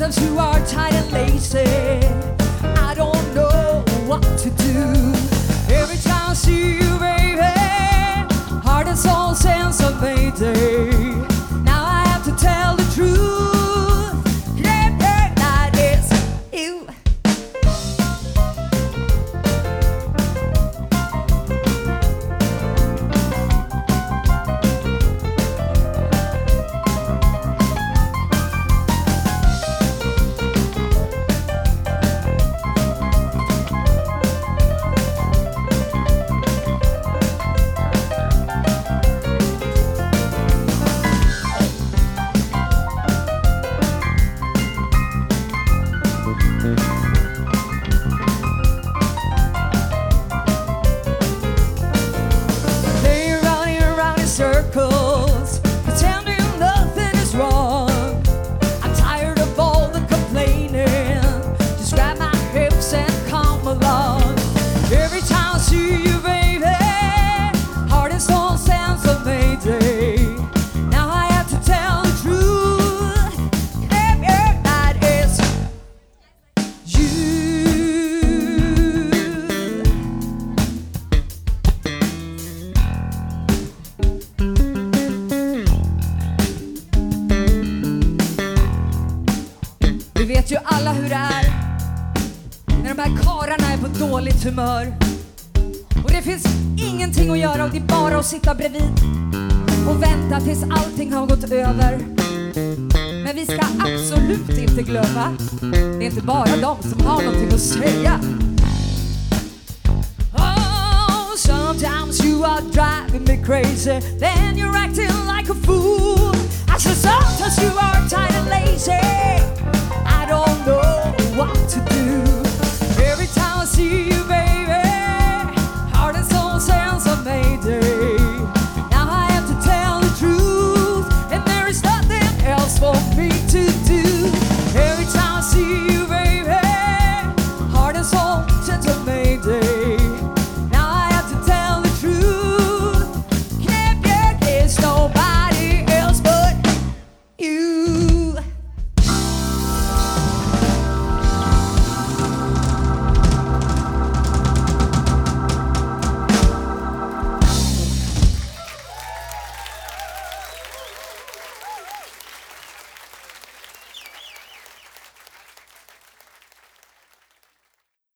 sometimes you are tired and lazy. I don't know what to do. Every time I see you, baby, heart and soul sense of mayday. Now I have to tell the truth. Yeah, that is you. Circles, pretending nothing is wrong. I'm tired of all the complaining. Just grab my hips and come along. Every time I see you, baby, heart and soul sense of mayday. Now I have to tell the truth. Yeah, that is you. Vi vet ju alla hur det är när de här karlarna är på dåligt humör. Och det finns ingenting att göra och det är bara att sitta bredvid och vänta tills allting har gått över. Men vi ska absolut inte glömma, det är inte bara de som har någonting att säga. Oh, sometimes you are driving me crazy, then you're acting like a fool. I said sometimes you are tired